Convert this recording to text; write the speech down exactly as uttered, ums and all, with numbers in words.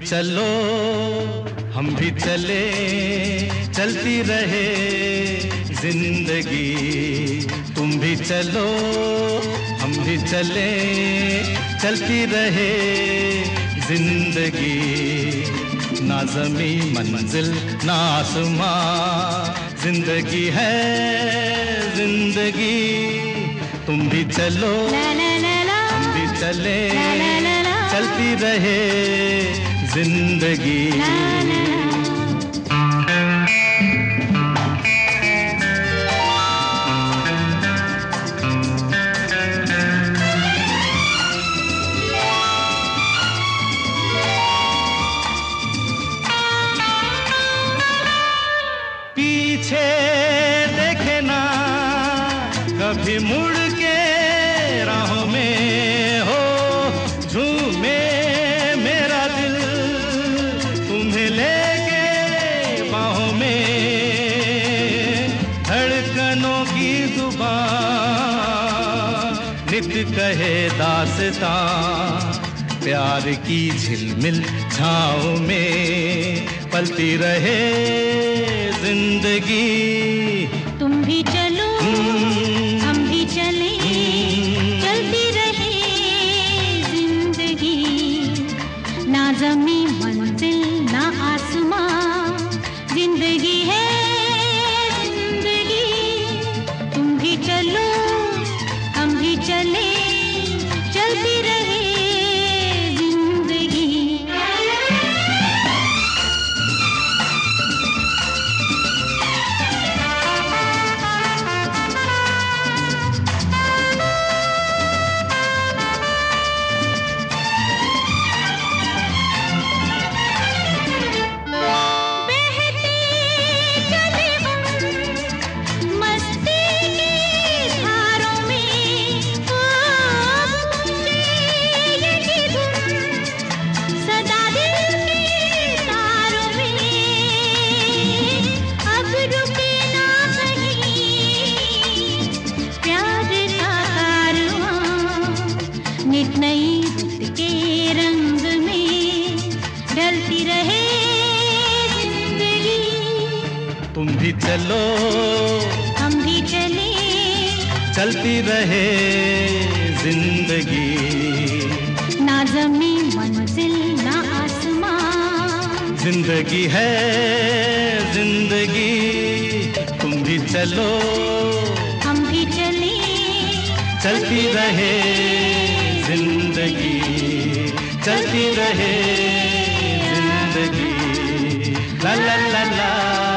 चलो हम भी चले, चलती रहे जिंदगी। तुम भी चलो हम भी चले, चलती रहे जिंदगी। ना ज़मी मंजिल ना आसमां, जिंदगी है जिंदगी। तुम भी चलो हम भी चले, चलती रहे जिंदगी। पीछे देखे ना कभी मुड़ के राहों में, हो झूमे मेरा दिल तुम्हें लेके बाहों में। धड़कनों की जुबान नित कहे दास्तां, प्यार की झिलमिल छाँव में पलती रहे जिंदगी। तुम भी चलो हम भी चले, चलती रहे जिंदगी। ना ज़मी मंजिल ना आसमां, जिंदगी है जिंदगी। तुम भी चलो हम भी चले, चलती रहे जिंदगी। नित नई रुत के रंग में ढलती रहे जिंदगी। तुम भी चलो हम भी चले, चलती रहे जिंदगी। ना ज़मी मंजिल ना आसमां, जिंदगी है जिंदगी। तुम भी चलो हम भी चले, चलती रहे जिंदगी, चलती रहे जिंदगी। ला ला ला ला।